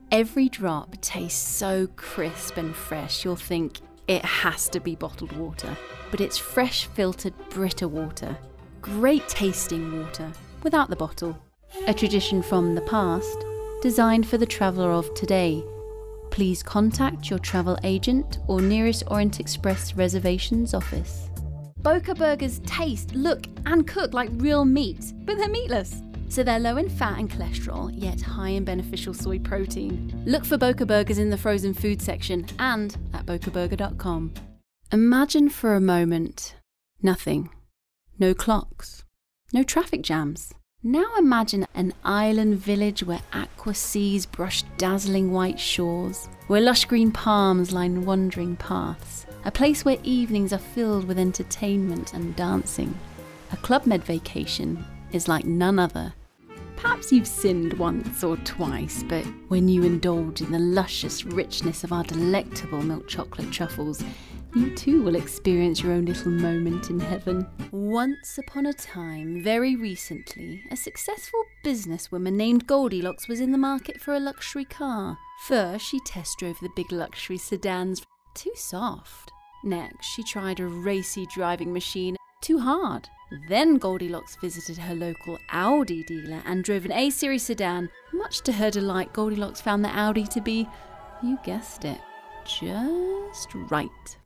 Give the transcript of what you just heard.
Every drop tastes so crisp and fresh, you'll think it has to be bottled water. But it's fresh filtered Brita water. Great tasting water, without the bottle. A tradition from the past, designed for the traveller of today. Please contact your travel agent or nearest Orient Express reservations office. Boca burgers taste, look and cook like real meat, but they're meatless. So they're low in fat and cholesterol, yet high in beneficial soy protein. Look for Boca burgers in the frozen food section and at bocaburger.com. Imagine for a moment nothing. No clocks. No traffic jams. Now imagine an island village where aqua seas brush dazzling white shores, where lush green palms line wandering paths, a place where evenings are filled with entertainment and dancing. A Club Med vacation is like none other. Perhaps you've sinned once or twice, but when you indulge in the luscious richness of our delectable milk chocolate truffles, you too will experience your own little moment in heaven. Once upon a time, very recently, a successful businesswoman named Goldilocks was in the market for a luxury car. First, she test drove the big luxury sedans. Too soft. Next, she tried a racy driving machine. Too hard. Then Goldilocks visited her local Audi dealer and drove an A-Series sedan. Much to her delight, Goldilocks found the Audi to be, you guessed it, just right.